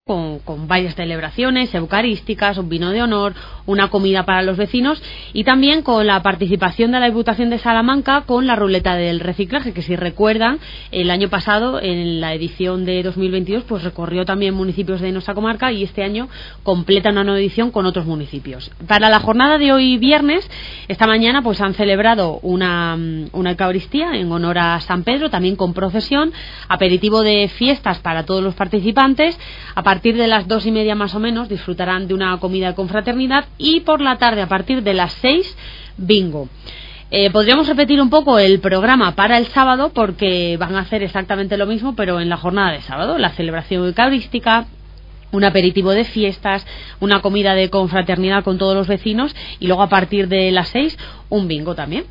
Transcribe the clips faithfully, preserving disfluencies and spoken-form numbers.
con, con varias celebraciones eucarísticas, un vino de honor, una comida para los vecinos y también con la participación de la Diputación de Salamanca con la ruleta del reciclaje, que si recuerdan, el año pasado en la edición de dos mil veintidós pues recorrió también municipios de nuestra comarca y este año completa una nueva edición con otros municipios. Para la jornada de hoy viernes, esta mañana pues han celebrado una, una Eucaristía en honor a San Pedro, también con procesión, aperitivo de fiestas para todos los participantes. A partir de las dos y media más o menos disfrutarán de una comida de confraternidad y por la tarde a partir de las seis, bingo. Eh, podríamos repetir un poco el programa para el sábado porque van a hacer exactamente lo mismo pero en la jornada de sábado, la celebración eucarística, un aperitivo de fiestas, una comida de confraternidad con todos los vecinos y luego a partir de las seis un bingo también.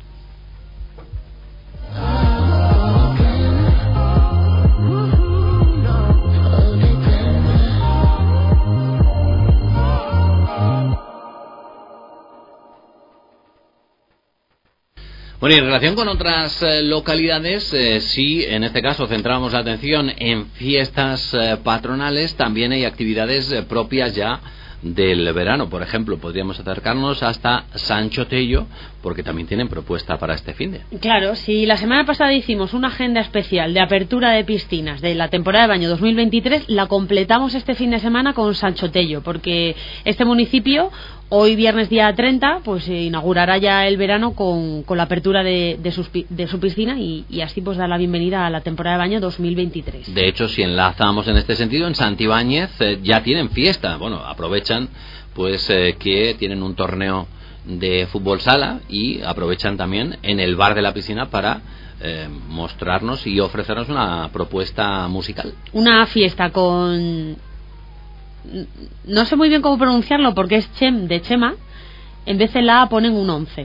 Bueno, y en relación con otras eh, localidades, eh, sí, en este caso centramos la atención en fiestas eh, patronales, también hay actividades eh, propias ya del verano. Por ejemplo, podríamos acercarnos hasta Sancho Tello, porque también tienen propuesta para este finde. Claro, si la semana pasada hicimos una agenda especial de apertura de piscinas de la temporada de baño dos mil veintitrés, la completamos este fin de semana con Sancho Tello, porque este municipio hoy viernes día treinta pues eh, inaugurará ya el verano con, con la apertura de, de, sus, de su piscina y, y así pues da la bienvenida a la temporada de baño dos mil veintitrés. De hecho, si enlazamos en este sentido, en Santibáñez eh, ya tienen fiesta. Bueno, aprovechan pues eh, que tienen un torneo de fútbol sala y aprovechan también en el bar de la piscina para eh, mostrarnos y ofrecernos una propuesta musical. Una fiesta con... no sé muy bien cómo pronunciarlo porque es Chem de Chema, en vez de la A ponen un once.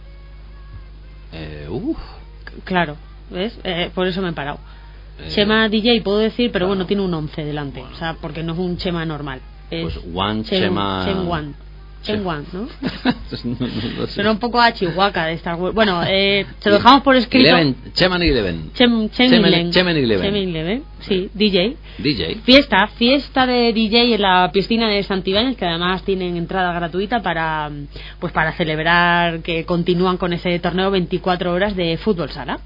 Eh, uf. Claro, ¿ves? Eh, por eso me he parado. Eh, Chema D J puedo decir, pero claro. bueno, tiene un once delante, Bueno. O sea, porque no es un Chema normal. Es pues One Chem, Chema... Chem One. Chem One, ¿no? no, no, no sé. Suena un poco a Chihuahua de Star Wars. Bueno, eh, se lo dejamos por escrito. Eleven, Cheman Eleven. Chem, Chem Chemen- Eleven. Chemen Eleven. Chemen Eleven, sí, D J. D J. Fiesta, fiesta de D J en la piscina de Santibáñez, que además tienen entrada gratuita para pues para celebrar que continúan con ese torneo veinticuatro horas de fútbol sala.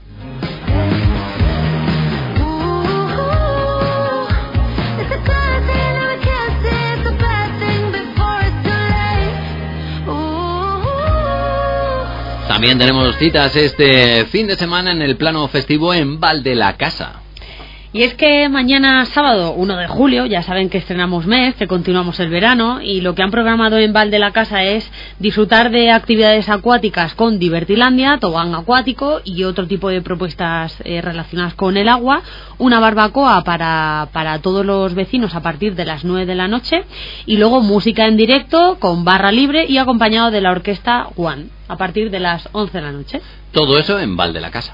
También tenemos citas este fin de semana en el plano festivo en Val de la Casa. Y es que mañana sábado uno de julio, ya saben que estrenamos mes, que continuamos el verano, y lo que han programado en Val de la Casa es disfrutar de actividades acuáticas con Divertilandia, tobogán acuático y otro tipo de propuestas eh, relacionadas con el agua, una barbacoa para, para todos los vecinos a partir de las nueve de la noche y luego música en directo con barra libre y acompañado de la orquesta One a partir de las once de la noche. Todo eso en Val de la Casa.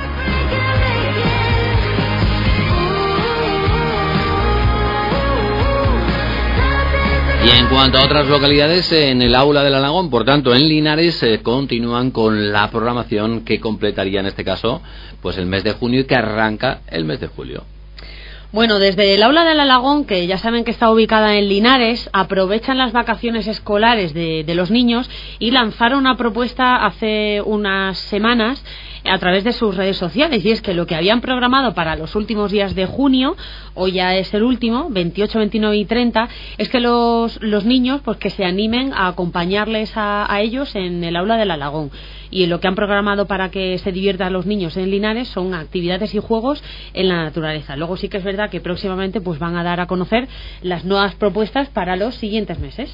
Y en cuanto a otras localidades, en el Aula del Alagón, por tanto en Linares, eh, continúan con la programación que completaría en este caso pues el mes de junio y que arranca el mes de julio. Bueno, desde el Aula del Alagón, que ya saben que está ubicada en Linares, aprovechan las vacaciones escolares de, de los niños y lanzaron una propuesta hace unas semanas a través de sus redes sociales, y es que lo que habían programado para los últimos días de junio, hoy ya es el último, veintiocho, veintinueve y treinta, es que los, los niños pues que se animen a acompañarles a, a ellos en el Aula del Alagón. Y lo que han programado para que se diviertan los niños en Linares son actividades y juegos en la naturaleza. Luego sí que es verdad que próximamente pues van a dar a conocer las nuevas propuestas para los siguientes meses.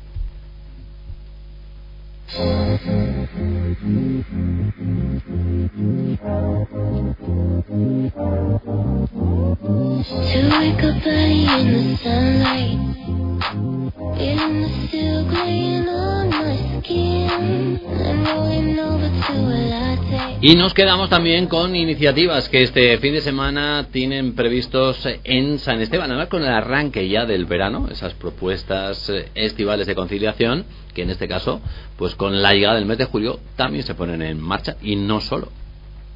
Y nos quedamos también con iniciativas que este fin de semana tienen previstos en San Esteban, además con el arranque ya del verano, esas propuestas estivales de conciliación, que en este caso, pues con la llegada del mes de julio también se ponen en marcha, y no solo.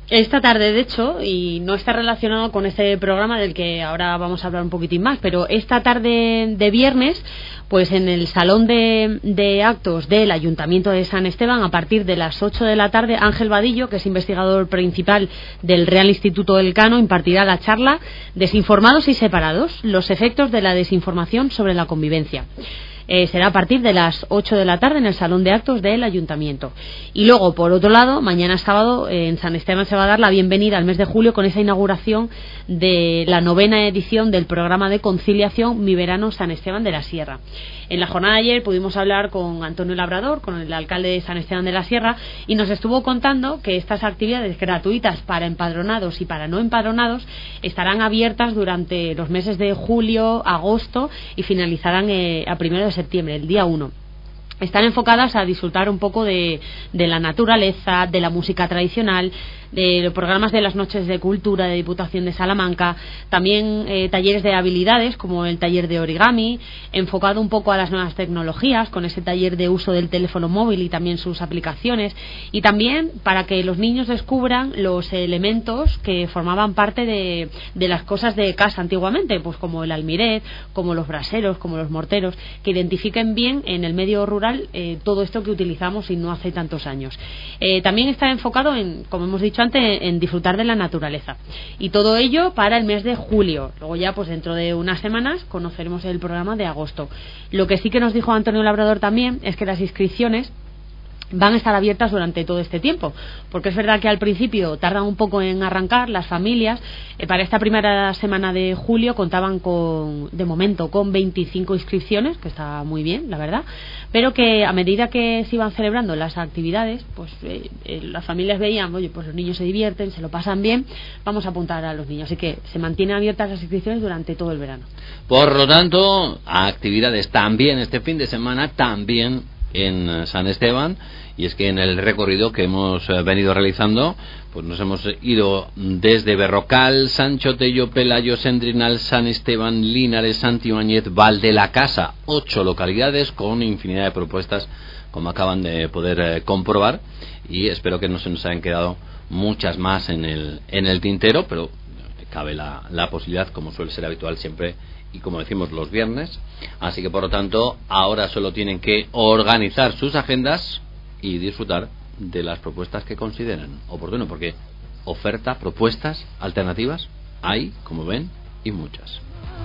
Esta tarde, de hecho, y no está relacionado con este programa del que ahora vamos a hablar un poquitín más, pero esta tarde de viernes, pues en el salón de, de actos del Ayuntamiento de San Esteban, a partir de las ocho de la tarde, Ángel Vadillo, que es investigador principal del Real Instituto Elcano, impartirá la charla Desinformados y separados, los efectos de la desinformación sobre la convivencia. Eh, será a partir de las ocho de la tarde en el Salón de Actos del Ayuntamiento. Y luego, por otro lado, mañana sábado eh, en San Esteban se va a dar la bienvenida al mes de julio con esa inauguración de la novena edición del programa de conciliación Mi Verano San Esteban de la Sierra. En la jornada de ayer pudimos hablar con Antonio Labrador, con el alcalde de San Esteban de la Sierra, y nos estuvo contando que estas actividades gratuitas para empadronados y para no empadronados estarán abiertas durante los meses de julio, agosto y finalizarán eh, a primero de septiembre, el día uno. Están enfocadas a disfrutar un poco de, de la naturaleza, de la música tradicional, de los programas de las noches de cultura de Diputación de Salamanca, también eh, talleres de habilidades como el taller de origami, enfocado un poco a las nuevas tecnologías con ese taller de uso del teléfono móvil y también sus aplicaciones, y también para que los niños descubran los elementos que formaban parte de, de las cosas de casa antiguamente, pues como el almiret, como los braseros, como los morteros, que identifiquen bien en el medio rural eh, todo esto que utilizamos y no hace tantos años. Eh, también está enfocado en, como hemos dicho antes, en disfrutar de la naturaleza, y todo ello para el mes de julio. Luego ya pues dentro de unas semanas conoceremos el programa de agosto. Lo que sí que nos dijo Antonio Labrador también es que las inscripciones van a estar abiertas durante todo este tiempo, porque es verdad que al principio tardan un poco en arrancar las familias. Eh, para esta primera semana de julio contaban con, de momento, con veinticinco inscripciones, que está muy bien, la verdad, pero que a medida que se iban celebrando las actividades, pues eh, eh, las familias veían, oye, pues los niños se divierten, se lo pasan bien, vamos a apuntar a los niños, así que se mantienen abiertas las inscripciones durante todo el verano. Por lo tanto, actividades también este fin de semana, también en San Esteban, y es que en el recorrido que hemos venido realizando, pues nos hemos ido desde Berrocal, Sancho Tello, Pelayo, Sendrinal, San Esteban, Linares, Santibáñez, Val de la Casa, ocho localidades con infinidad de propuestas, como acaban de poder eh, comprobar, y espero que no se nos hayan quedado muchas más en el en el tintero, pero cabe la, la posibilidad, como suele ser habitual siempre, y como decimos los viernes, así que por lo tanto ahora solo tienen que organizar sus agendas y disfrutar de las propuestas que consideren oportuno, porque oferta, propuestas, alternativas hay, como ven, y muchas.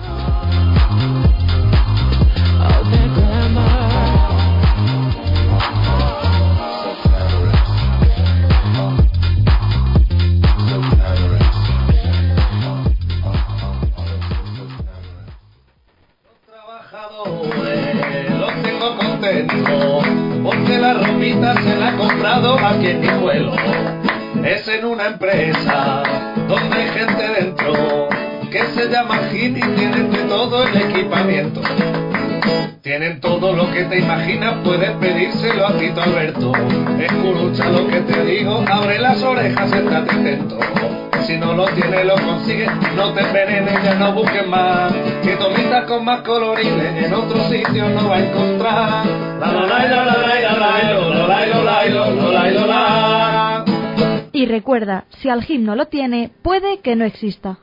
Los tengo contentos porque la ropita se la ha comprado aquí en Guijuelo. Es en una empresa donde hay gente dentro que se llama Gini y tienen de todo el equipamiento. Tienen todo lo que te imaginas, puedes pedírselo a Tito Alberto. Escucha lo que te digo, abre las orejas, estate atento. Si no lo tienes, lo consigues, no te envenenes, ya no busques más. Que tomitas con más colorines en otro sitio no va a encontrar. La la la la la la la la la la la. Y recuerda, si al gim no lo tiene, puede que no exista.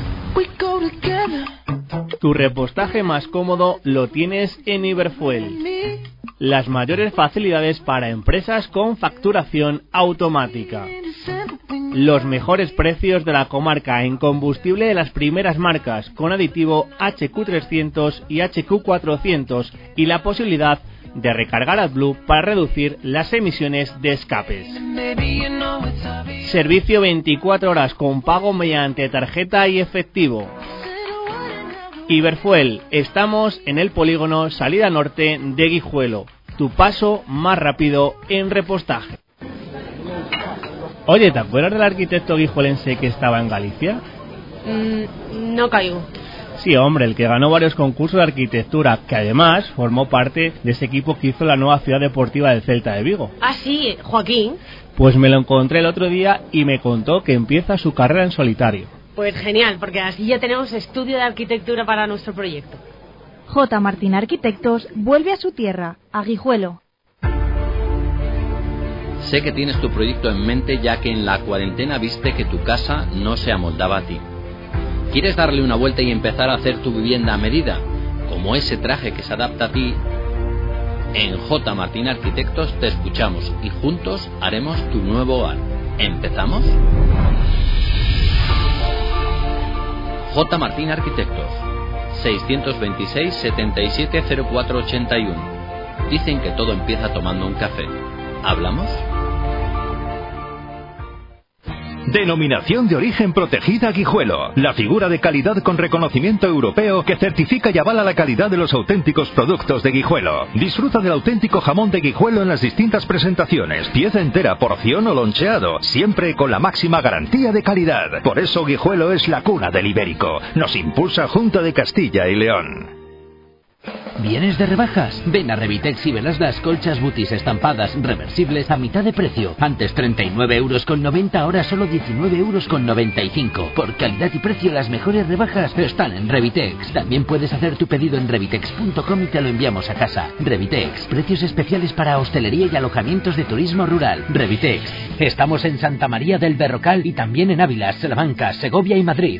Tu repostaje más cómodo lo tienes en Iberfuel. Las mayores facilidades para empresas con facturación automática. Los mejores precios de la comarca en combustible de las primeras marcas, con aditivo H Q trescientos y H Q cuatrocientos, y la posibilidad de recargar AdBlue para reducir las emisiones de escapes. Servicio veinticuatro horas con pago mediante tarjeta y efectivo. Iberfuel, estamos en el polígono Salida Norte de Guijuelo, tu paso más rápido en repostaje. Oye, ¿te acuerdas del arquitecto guijuelense que estaba en Galicia? Mm, no caigo. Sí, hombre, el que ganó varios concursos de arquitectura, que además formó parte de ese equipo que hizo la nueva ciudad deportiva del Celta de Vigo. Ah, sí, Joaquín. Pues me lo encontré el otro día y me contó que empieza su carrera en solitario. Pues genial, porque así ya tenemos estudio de arquitectura para nuestro proyecto. J. Martín Arquitectos vuelve a su tierra, a Guijuelo. Sé que tienes tu proyecto en mente, ya que en la cuarentena viste que tu casa no se amoldaba a ti. ¿Quieres darle una vuelta y empezar a hacer tu vivienda a medida, como ese traje que se adapta a ti? En J. Martín Arquitectos te escuchamos y juntos haremos tu nuevo hogar. ¿Empezamos? J. Martín Arquitectos, seiscientos veintiséis, setenta y siete, cero cuatro ochenta y uno. Dicen que todo empieza tomando un café. ¿Hablamos? Denominación de origen protegida Guijuelo, la figura de calidad con reconocimiento europeo que certifica y avala la calidad de los auténticos productos de Guijuelo. Disfruta del auténtico jamón de Guijuelo en las distintas presentaciones, pieza entera, porción o loncheado, siempre con la máxima garantía de calidad. Por eso Guijuelo es la cuna del ibérico. Nos impulsa Junta de Castilla y León. ¿Vienes de rebajas? Ven a Revitex y verás las colchas Butis estampadas reversibles a mitad de precio. Antes treinta y nueve euros con noventa, ahora solo diecinueve euros con noventa y cinco. Por calidad y precio, las mejores rebajas están en Revitex. También puedes hacer tu pedido en revitex punto com y te lo enviamos a casa. Revitex, precios especiales para hostelería y alojamientos de turismo rural. Revitex. Estamos en Santa María del Berrocal y también en Ávila, Salamanca, Segovia y Madrid.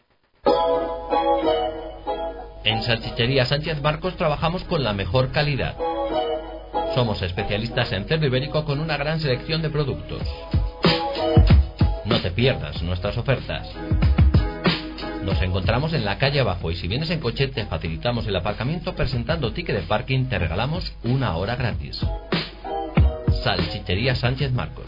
En Salchichería Sánchez Marcos trabajamos con la mejor calidad. Somos especialistas en cerdo ibérico con una gran selección de productos. No te pierdas nuestras ofertas. Nos encontramos en la calle abajo y si vienes en coche te facilitamos el aparcamiento. Presentando ticket de parking te regalamos una hora gratis. Salchichería Sánchez Marcos.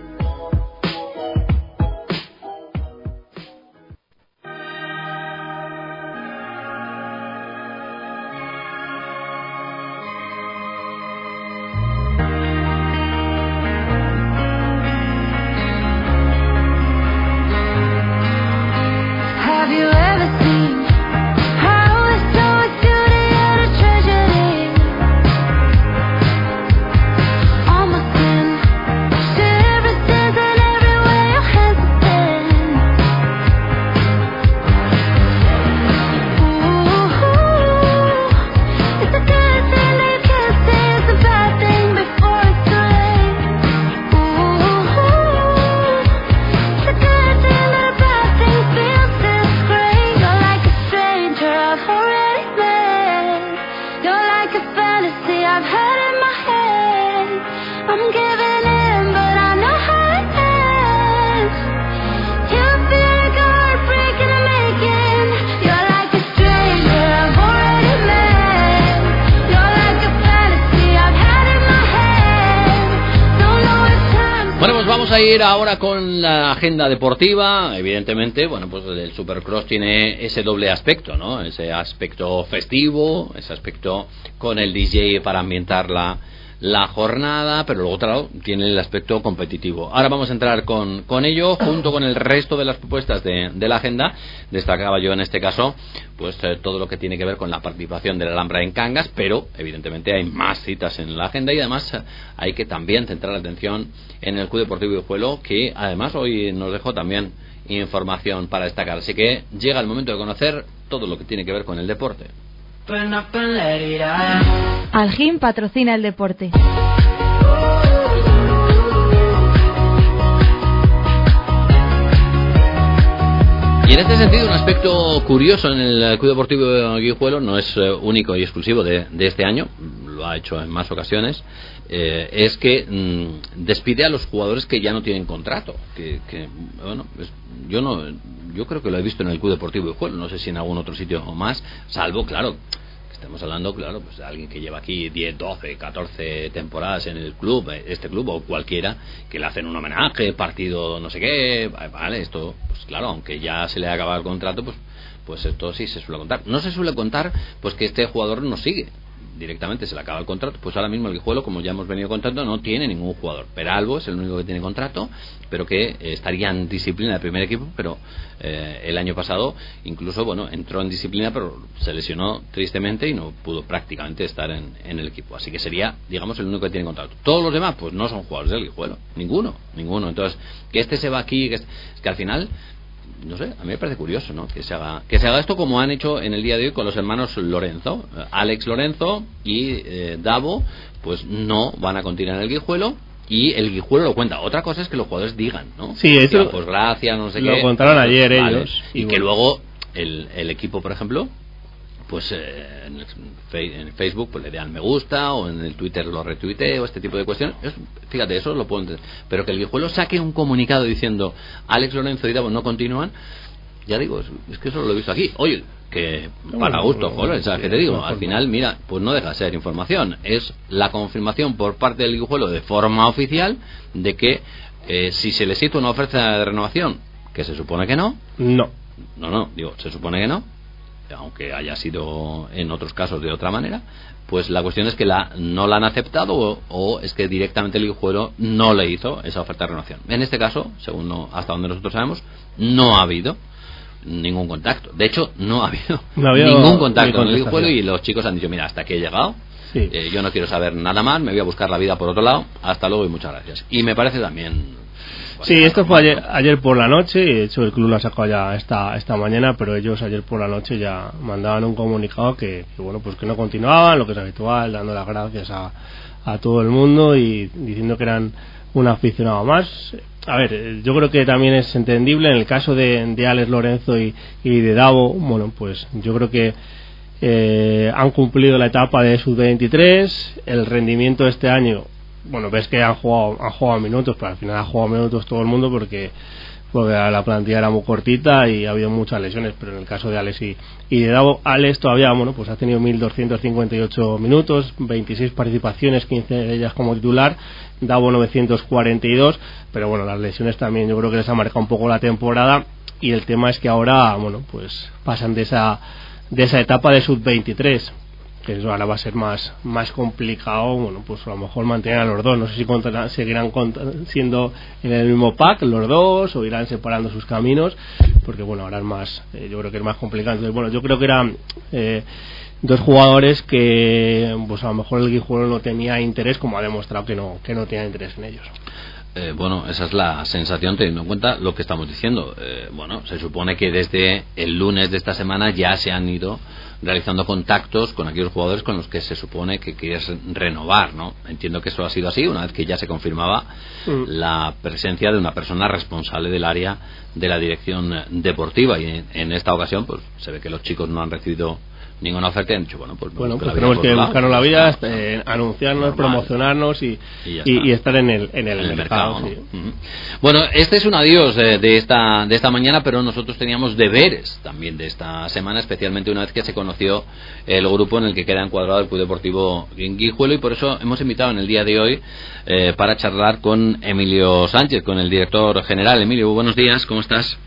A ir ahora con la agenda deportiva. Evidentemente, bueno, pues el Supercross tiene ese doble aspecto, ¿no? Ese aspecto festivo, ese aspecto con el D J para ambientar la, la jornada, pero luego otro tiene el aspecto competitivo. Ahora vamos a entrar con, con ello, junto con el resto de las propuestas de, de la agenda. Destacaba yo en este caso pues eh, todo lo que tiene que ver con la participación de la Alhambra en Cangas, pero evidentemente hay más citas en la agenda y además eh, hay que también centrar la atención en el Club Deportivo Guijuelo, que además hoy nos dejó también información para destacar. Así que llega el momento de conocer todo lo que tiene que ver con el deporte. Algim patrocina el deporte. Y en este sentido, un aspecto curioso en el Club Deportivo Guijuelo, no es eh, único y exclusivo de, de este año, lo ha hecho en más ocasiones, eh, es que mmm, despide a los jugadores que ya no tienen contrato. Que, que bueno, es, yo no, yo creo que lo he visto en el Club Deportivo Guijuelo, no sé si en algún otro sitio o más, salvo, claro, estamos hablando, claro, pues de alguien que lleva aquí diez, doce, catorce temporadas en el club, este club o cualquiera, que le hacen un homenaje, partido no sé qué, vale, esto, pues claro, aunque ya se le ha acabado el contrato, pues pues esto sí se suele contar. No se suele contar pues que este jugador no sigue, directamente se le acaba el contrato. Pues ahora mismo el Guijuelo, como ya hemos venido contando, no tiene ningún jugador. Peralbo es el único que tiene contrato, pero que eh, estaría en disciplina del primer equipo, pero eh, el año pasado incluso, bueno, entró en disciplina, pero se lesionó tristemente y no pudo prácticamente estar en, en el equipo. Así que sería, digamos, el único que tiene contrato. Todos los demás, pues no son jugadores del Guijuelo, ninguno, ninguno. Entonces, que este se va aquí, que este, es que al final, no sé, a mí me parece curioso, ¿no? Que se haga que se haga esto como han hecho en el día de hoy con los hermanos Lorenzo, Alex Lorenzo y eh, Davo, pues no van a continuar en el Guijuelo y el Guijuelo lo cuenta. Otra cosa es que los jugadores digan, ¿no? Sí, eso Diga, pues gracias, no sé lo qué. contaron ayer Vale. ellos. Y, y bueno, que luego el, el equipo, por ejemplo, pues eh, en, el, en Facebook pues le dan me gusta, o en el Twitter lo retuiteo, este tipo de cuestiones. Es, fíjate, eso lo puedo entender. Pero que el Guijuelo saque un comunicado diciendo Alex Lorenzo y Davo no continúan, ya digo, es, es que eso lo he visto aquí. Oye, que para gusto, joder, ¿sabes qué te digo? Al final, mira, pues no deja de ser información. Es la confirmación por parte del Guijuelo de forma oficial de que eh, si se les hizo una oferta de renovación, que se supone que no. No. No, no, digo, se supone que no, aunque haya sido en otros casos de otra manera, pues la cuestión es que la no la han aceptado o, o es que directamente el Guijuelo no le hizo esa oferta de renovación. En este caso, según no, hasta donde nosotros sabemos, no ha habido ningún contacto. De hecho, no ha habido, no había ningún contacto con el Guijuelo y los chicos han dicho, mira, hasta aquí he llegado, sí. eh, yo no quiero saber nada más, me voy a buscar la vida por otro lado, hasta luego y muchas gracias. Y me parece también... Sí, esto fue ayer, ayer por la noche, y de hecho el club lo ha sacado ya esta, esta mañana, pero ellos ayer por la noche ya mandaban un comunicado que, que bueno, pues que no continuaban, lo que es habitual, dando las gracias a, a todo el mundo y diciendo que eran un aficionado más. A ver, yo creo que también es entendible en el caso de, de Alex Lorenzo y, y de Davo, bueno, pues yo creo que eh, han cumplido la etapa de sub veintitrés, el rendimiento de este año. Bueno, ves que han jugado, han jugado minutos, pero al final ha jugado minutos todo el mundo porque, porque la plantilla era muy cortita y ha habido muchas lesiones, pero en el caso de Alex y, y de Davo, Alex todavía, bueno, pues ha tenido mil doscientos cincuenta y ocho minutos, veintiséis participaciones, quince de ellas como titular, Davo novecientos cuarenta y dos, pero bueno, las lesiones también yo creo que les ha marcado un poco la temporada y el tema es que ahora, bueno, pues pasan de esa, de esa etapa de sub veintitrés. Que eso ahora va a ser más más complicado, bueno, pues a lo mejor mantener a los dos, no sé si contarán, seguirán cont- siendo en el mismo pack los dos o irán separando sus caminos, porque bueno, ahora es más, eh, yo creo que es más complicado. Entonces, bueno, yo creo que eran eh, dos jugadores que pues a lo mejor el Guijuelo no tenía interés, como ha demostrado que no que no tenía interés en ellos. Eh, bueno, esa es la sensación teniendo en cuenta lo que estamos diciendo. Eh, bueno, se supone que desde el lunes de esta semana ya se han ido realizando contactos con aquellos jugadores con los que se supone que quieres renovar, ¿no? Entiendo que eso ha sido así una vez que ya se confirmaba mm. la presencia de una persona responsable del área de la dirección deportiva y en, en esta ocasión pues se ve que los chicos no han recibido ninguna oferta y han dicho, bueno, pues, bueno, pues tenemos que buscarnos la vida, eh, anunciarnos, normal, promocionarnos y, y, y, y estar en el, en el, en el mercado. mercado, ¿no? Sí. Uh-huh. Bueno, este es un adiós eh, de esta de esta mañana, pero nosotros teníamos deberes también de esta semana, especialmente una vez que se conoció el grupo en el que queda encuadrado el Club Deportivo Guijuelo y por eso hemos invitado en el día de hoy eh, para charlar con Emilio Sánchez, con el director general. Emilio, buenos días, ¿cómo estás?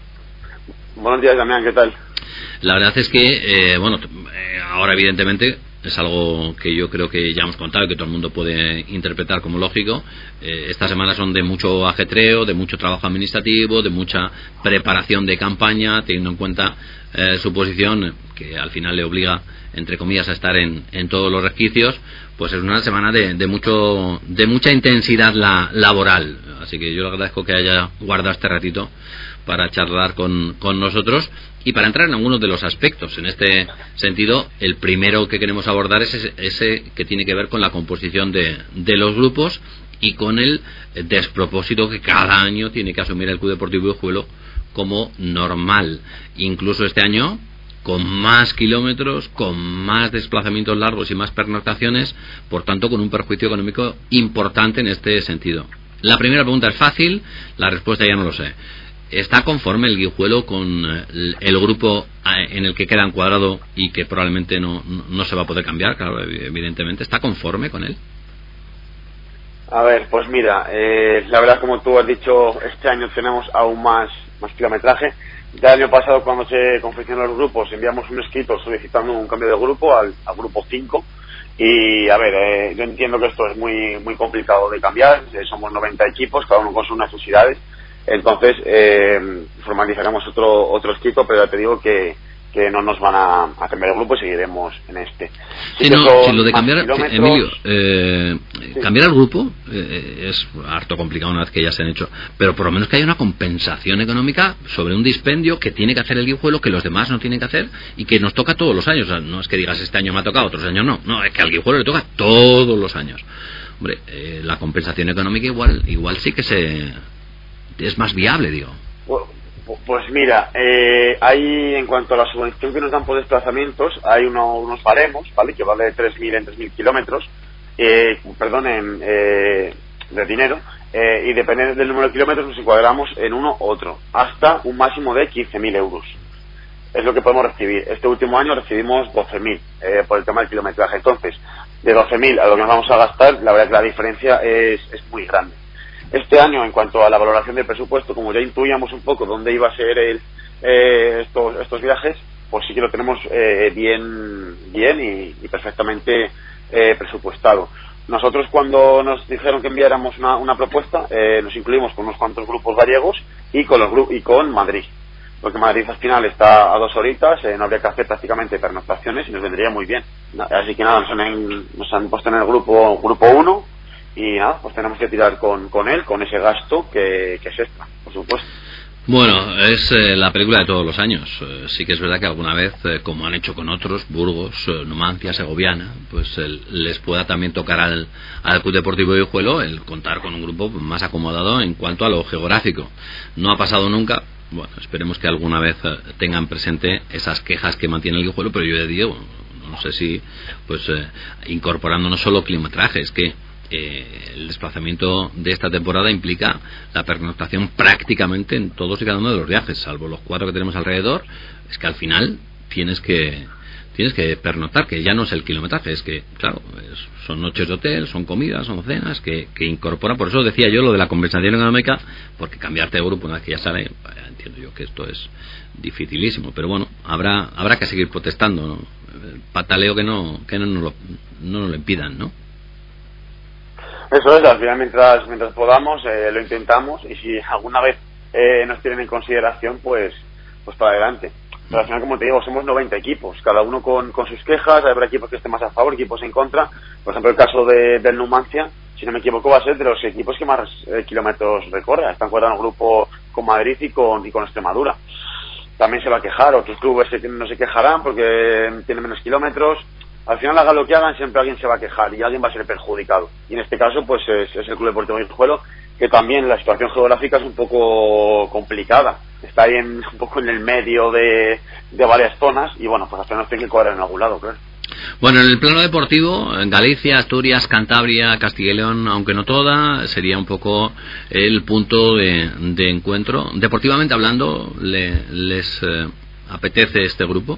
Buenos días, Damián, ¿qué tal? La verdad es que, eh, bueno, eh, ahora evidentemente es algo que yo creo que ya hemos contado y que todo el mundo puede interpretar como lógico. Eh, estas semanas son de mucho ajetreo, de mucho trabajo administrativo, de mucha preparación de campaña, teniendo en cuenta eh, su posición, que al final le obliga, entre comillas, a estar en, en todos los resquicios. Pues es una semana de, de mucho de mucha intensidad la, laboral. Así que yo le agradezco que haya guardado este ratito para charlar con, con nosotros y para entrar en algunos de los aspectos. En este sentido, el primero que queremos abordar es ese, ese que tiene que ver con la composición de, de los grupos y con el despropósito que cada año tiene que asumir el Club Deportivo Guijuelo como normal. Incluso este año, con más kilómetros, con más desplazamientos largos y más pernoctaciones, por tanto con un perjuicio económico importante en este sentido. La primera pregunta es fácil, la respuesta ya no lo sé. ¿Está conforme el Guijuelo con el grupo en el que queda encuadrado y que probablemente no, no se va a poder cambiar? Claro, evidentemente. ¿Está conforme con él? A ver, pues mira, eh, la verdad, como tú has dicho, este año tenemos aún más, más kilometraje. Ya el año pasado, cuando se confeccionaron los grupos, enviamos un escrito solicitando un cambio de grupo al, al grupo cinco. Y a ver, eh, yo entiendo que esto es muy muy complicado de cambiar. Eh, somos noventa equipos, cada uno con sus necesidades. Entonces eh, formalizaremos otro otro escrito, pero ya te digo que, que no nos van a, a cambiar el grupo y seguiremos en este. Sí, sí, no, si lo de cambiar, Emilio, eh, sí. cambiar el grupo eh, es harto complicado una vez que ya se han hecho, pero por lo menos que haya una compensación económica sobre un dispendio que tiene que hacer el Guijuelo, que los demás no tienen que hacer y que nos toca todos los años. O sea, no es que digas este año me ha tocado, otros años no, no, es que al Guijuelo le toca todos los años. hombre, eh, la compensación económica igual igual sí que se es más viable, digo. Pues mira, eh, hay, en cuanto a la subvención que nos dan por desplazamientos, hay uno, unos baremos, ¿vale?, que vale de tres mil en tres mil kilómetros, eh, perdón, en, eh, de dinero, eh, y depende del número de kilómetros nos encuadramos en uno u otro, hasta un máximo de quince mil euros. Es lo que podemos recibir. Este último año recibimos doce mil eh, por el tema del kilometraje. Entonces, de doce mil a lo que nos vamos a gastar, la verdad que la diferencia es, es muy grande. Este año, en cuanto a la valoración del presupuesto, como ya intuíamos un poco dónde iba a ser el, eh, estos, estos viajes, pues sí que lo tenemos eh, bien bien y, y perfectamente eh, presupuestado. Nosotros, cuando nos dijeron que enviáramos una, una propuesta, eh, nos incluimos con unos cuantos grupos gallegos y con los gru- y con Madrid, porque Madrid al final está a dos horitas, eh, no habría que hacer prácticamente pernoctaciones y nos vendría muy bien. Así que nada, nos han, nos han puesto en el grupo grupo uno y nada, pues tenemos que tirar con, con él, con ese gasto que, que es extra, por supuesto. Bueno, es eh, la película de todos los años. Eh, sí que es verdad que alguna vez, eh, como han hecho con otros, Burgos, eh, Numancia, Segoviana, pues eh, les pueda también tocar al, al Club Deportivo Guijuelo el contar con un grupo más acomodado en cuanto a lo geográfico. No ha pasado nunca. Bueno, esperemos que alguna vez eh, tengan presente esas quejas que mantiene el Guijuelo, pero yo le digo, no sé si, pues eh, incorporando no solo kilometraje, es que Eh, el desplazamiento de esta temporada implica la pernoctación prácticamente en todos y cada uno de los viajes, salvo los cuatro que tenemos alrededor. Es que al final tienes que tienes que pernoctar, que ya no es el kilometraje, es que, claro, es, son noches de hotel, son comidas, son cenas que, que incorporan. Por eso decía yo lo de la compensación económica, porque cambiarte de grupo una vez que ya sale, entiendo yo que esto es dificilísimo, pero bueno, habrá habrá que seguir protestando, ¿no? El pataleo que no que no nos lo, no nos lo impidan, ¿no? Eso es, al final mientras mientras podamos eh, lo intentamos, y si alguna vez eh, nos tienen en consideración, pues pues para adelante. Pero al final, como te digo, somos noventa equipos, cada uno con, con sus quejas. Habrá equipos que estén más a favor, equipos en contra. Por ejemplo, el caso de, del Numancia, si no me equivoco, va a ser de los equipos que más eh, kilómetros recorre. Están cuadrando un grupo con Madrid y con, y con Extremadura. También se va a quejar, otros clubes no se quejarán porque tienen menos kilómetros. Al final, hagan lo que hagan, siempre alguien se va a quejar y alguien va a ser perjudicado. Y en este caso, pues es, es el Club Deportivo Guijuelo, que también la situación geográfica es un poco complicada. Está ahí en, un poco en el medio de, de varias zonas y bueno, pues al final tiene que cuadrar en algún lado, claro. Bueno, en el plano deportivo, en Galicia, Asturias, Cantabria, Castilla y León, aunque no toda, sería un poco el punto de, de encuentro. Deportivamente hablando, ¿le, ¿les eh, apetece este grupo?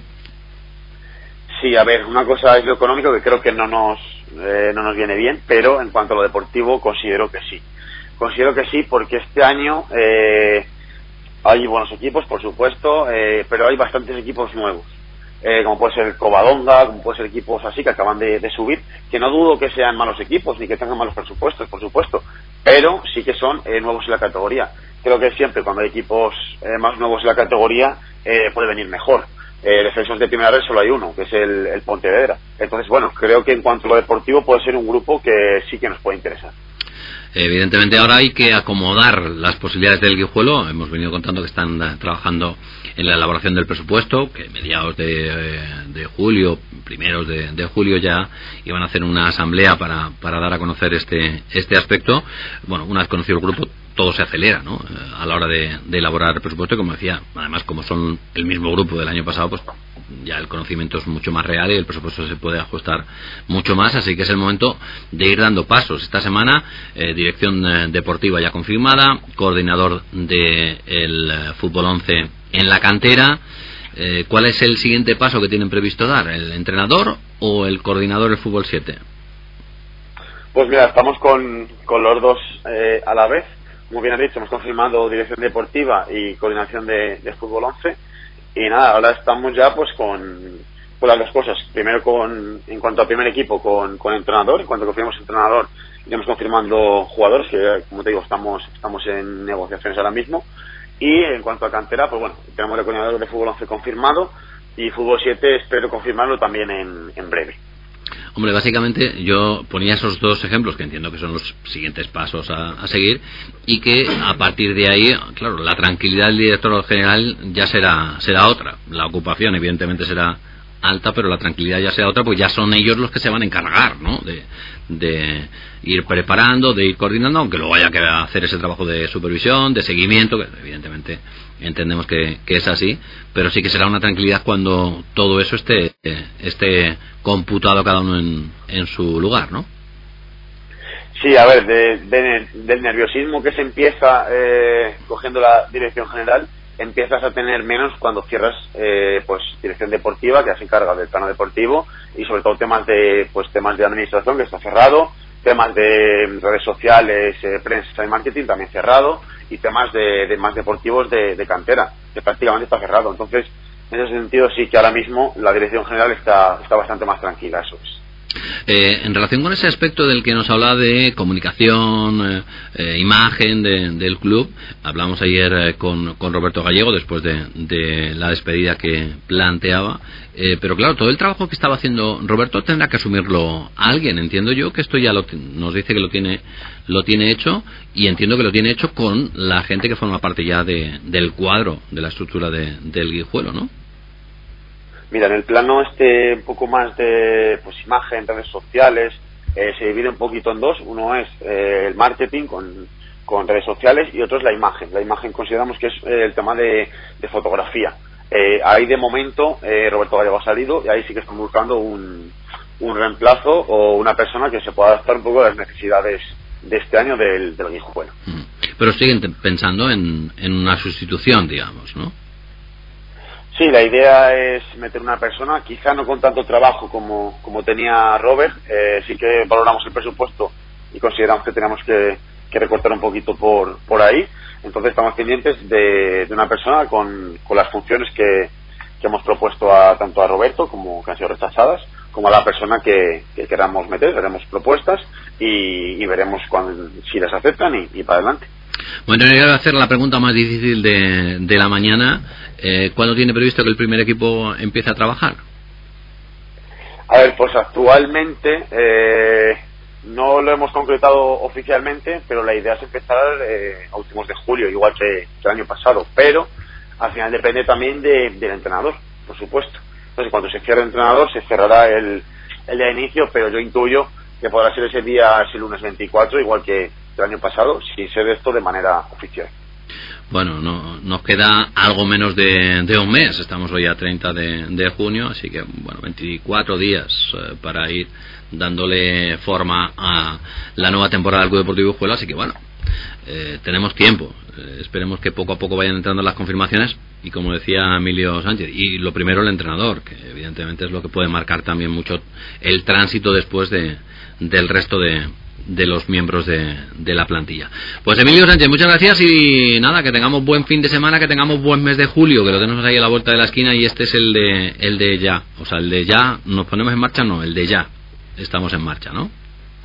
Sí, a ver, una cosa es lo económico, que creo que no nos eh, no nos viene bien, pero en cuanto a lo deportivo considero que sí. Considero que sí porque este año eh, hay buenos equipos, por supuesto, eh, pero hay bastantes equipos nuevos, eh, como puede ser el Covadonga, como puede ser equipos así que acaban de, de subir, que no dudo que sean malos equipos ni que tengan malos presupuestos, por supuesto, pero sí que son eh, nuevos en la categoría. Creo que siempre cuando hay equipos eh, más nuevos en la categoría eh, puede venir mejor. Eh, defensores de primera red solo hay uno, que es el, el Pontevedra. Entonces, bueno, creo que en cuanto a lo deportivo puede ser un grupo que sí que nos puede interesar. Evidentemente ahora hay que acomodar las posibilidades del Guijuelo. Hemos venido contando que están uh, trabajando en la elaboración del presupuesto, que mediados de, eh, de julio, primeros de, de julio ya iban a hacer una asamblea para, para dar a conocer este, este aspecto. Bueno, una vez conocido el grupo, todo se acelera, ¿no? A la hora de, de elaborar el presupuesto, y como decía, además como son el mismo grupo del año pasado, pues ya el conocimiento es mucho más real y el presupuesto se puede ajustar mucho más, así que es el momento de ir dando pasos. Esta semana, eh, dirección eh, deportiva ya confirmada, coordinador del de fútbol once en la cantera. Eh, ¿Cuál es el siguiente paso que tienen previsto dar? ¿El entrenador o el coordinador del fútbol siete? Pues mira, estamos con, con los dos eh, a la vez. Como bien has dicho, hemos confirmado dirección deportiva y coordinación de, de fútbol once. Y nada, ahora estamos ya pues con, con las dos cosas. Primero con, en cuanto al primer equipo, con, con entrenador. En cuanto confirmamos entrenador, iremos confirmando jugadores, que como te digo, estamos, estamos en negociaciones ahora mismo. Y en cuanto a cantera, pues bueno, tenemos el coordinador de fútbol once confirmado y fútbol siete espero confirmarlo también en, en breve. Hombre, básicamente yo ponía esos dos ejemplos que entiendo que son los siguientes pasos a, a seguir, y que a partir de ahí, claro, la tranquilidad del director general ya será será otra. La ocupación evidentemente será alta, pero la tranquilidad ya sea otra, pues ya son ellos los que se van a encargar, ¿no? De, de ir preparando, de ir coordinando, aunque luego haya que hacer ese trabajo de supervisión, de seguimiento, que evidentemente entendemos que, que es así, pero sí que será una tranquilidad cuando todo eso esté, esté computado cada uno en, en su lugar, ¿no? Sí, a ver, de, de, del nerviosismo que se empieza eh, cogiendo la dirección general, empiezas a tener menos cuando cierras eh, pues dirección deportiva, que ya se encarga del plano deportivo, y sobre todo temas de pues temas de administración, que está cerrado, temas de redes sociales, eh, prensa y marketing también cerrado, y temas de, de más deportivos de, de cantera, que prácticamente está cerrado. Entonces, en ese sentido sí que ahora mismo la dirección general está, está bastante más tranquila, eso es. Eh, en relación con ese aspecto del que nos habla de comunicación, eh, eh, imagen de, del club, hablamos ayer eh, con, con Roberto Gallego después de, de la despedida que planteaba, eh, pero claro, todo el trabajo que estaba haciendo Roberto tendrá que asumirlo alguien. Entiendo yo que esto ya lo, nos dice que lo tiene lo tiene hecho, y entiendo que lo tiene hecho con la gente que forma parte ya de, del cuadro, de la estructura de, del Guijuelo, ¿no? Mira, en el plano este un poco más de pues imagen, redes sociales, eh, se divide un poquito en dos. Uno es eh, el marketing con, con redes sociales, y otro es la imagen. La imagen consideramos que es eh, el tema de, de fotografía. Eh, ahí de momento eh, Roberto Gallego ha salido, y ahí sí que están buscando un, un reemplazo o una persona que se pueda adaptar un poco a las necesidades de este año del, del Guijuelo. Pero siguen pensando en, en una sustitución, digamos, ¿no? Sí, la idea es meter una persona, quizá no con tanto trabajo como, como tenía Robert. Eh, sí que valoramos el presupuesto y consideramos que tenemos que, que recortar un poquito por, por ahí. Entonces estamos pendientes de, de una persona con, con las funciones que, que hemos propuesto a, tanto a Roberto, como que han sido rechazadas, como a la persona que, que queramos meter. Haremos propuestas y, y veremos cuando, si las aceptan y, y para adelante. Bueno, voy a hacer la pregunta más difícil de, de la mañana. Eh, ¿Cuándo tiene previsto que el primer equipo empiece a trabajar? A ver, pues actualmente eh, no lo hemos concretado oficialmente, pero la idea es empezar eh, a últimos de julio, igual que, que el año pasado. Pero al final depende también de, del entrenador, por supuesto. Entonces, cuando se cierre el entrenador, se cerrará el, el día de inicio, pero yo intuyo que podrá ser ese día, ese lunes veinticuatro, igual que el año pasado, si se ve esto de manera oficial. Bueno, no, nos queda algo menos de, de un mes. Estamos hoy a treinta de, de junio, así que bueno, veinticuatro días eh, para ir dándole forma a la nueva temporada del Club Deportivo Guijuelo. Así que bueno, eh, tenemos tiempo. Eh, esperemos que poco a poco vayan entrando las confirmaciones, y como decía Emilio Sánchez, y lo primero el entrenador, que evidentemente es lo que puede marcar también mucho el tránsito después de del resto de de los miembros de, de la plantilla. Pues Emilio Sánchez, muchas gracias, y nada, que tengamos buen fin de semana, que tengamos buen mes de julio, que lo tenemos ahí a la vuelta de la esquina, y este es el de el de ya, o sea, el de ya, nos ponemos en marcha, no, el de ya, estamos en marcha, ¿no?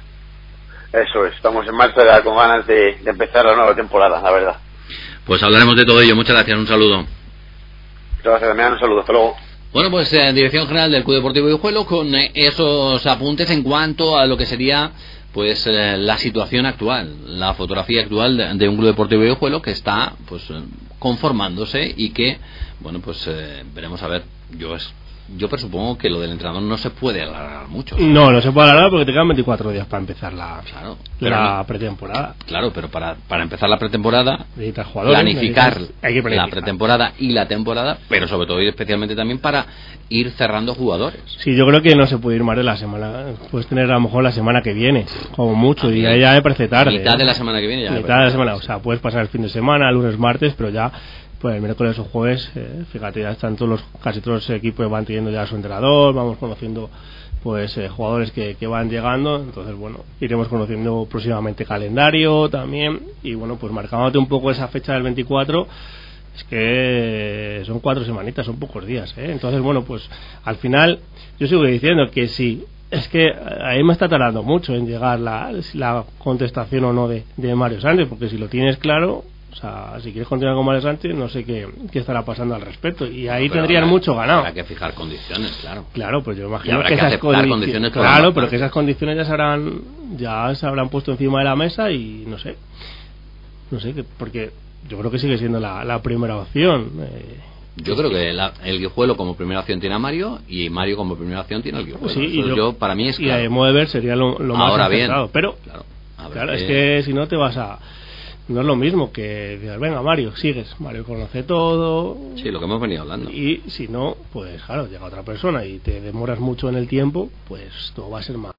Eso es, estamos en marcha ya con ganas de, de empezar la nueva temporada, la verdad. Pues hablaremos de todo ello, muchas gracias, un saludo. Muchas gracias, Damián, un saludo, hasta luego. Bueno, pues eh, Dirección General del Club Deportivo Guijuelo, con eh, esos apuntes en cuanto a lo que sería pues eh, la situación actual, la fotografía actual de, de un Club Deportivo Guijuelo que está pues eh, conformándose, y que bueno, pues eh, veremos a ver. Yo es yo presupongo que lo del entrenador no se puede alargar mucho, ¿sabes? No, no se puede alargar porque te quedan veinticuatro días para empezar la, claro, la no, pretemporada. Claro, pero para, para empezar la pretemporada, jugadores, planificar hay que planificar la pretemporada y la temporada, pero sobre todo y especialmente también para ir cerrando jugadores. Sí, yo creo que no se puede ir más de la semana. Puedes tener a lo mejor la semana que viene, como mucho, y ahí ya me parece tarde. Mitad ¿eh? de la semana que viene ya. Mitad de la semana, o sea, puedes pasar el fin de semana, lunes, martes, pero ya pues el miércoles o jueves, eh, fíjate, ya están todos los, casi todos los equipos van teniendo ya a su entrenador, vamos conociendo pues eh, jugadores que, que van llegando, entonces bueno, iremos conociendo próximamente calendario también, y bueno, pues marcándote un poco esa fecha del veinticuatro, es que son cuatro semanitas, son pocos días, ¿eh? Entonces bueno, pues al final yo sigo diciendo que sí, es que ahí me está tardando mucho en llegar la, la contestación o no de, de Mario Sánchez, porque si lo tienes claro, o sea, si quieres continuar con Mario Sánchez, no sé qué, qué estará pasando al respecto, y ahí pero tendrían habrá, mucho ganado. Habrá que fijar condiciones, claro. Claro, pues yo imagino que, que esas que condi- condiciones claro, pero que esas condiciones ya se habrán, ya se habrán puesto encima de la mesa, y no sé, no sé, que, porque yo creo que sigue siendo la, la primera opción. Eh, Yo creo que la, el Guijuelo como primera opción tiene a Mario y Mario como primera opción tiene al Guijuelo. Sí, y yo, yo, para mí es y claro. a Moever sería lo, lo más Ahora bien, pero claro, claro es que si no te vas a... No es lo mismo que digas, venga Mario, sigues, Mario conoce todo. Sí, lo que hemos venido hablando. Y si no, pues claro, llega otra persona y te demoras mucho en el tiempo, pues todo va a ser más.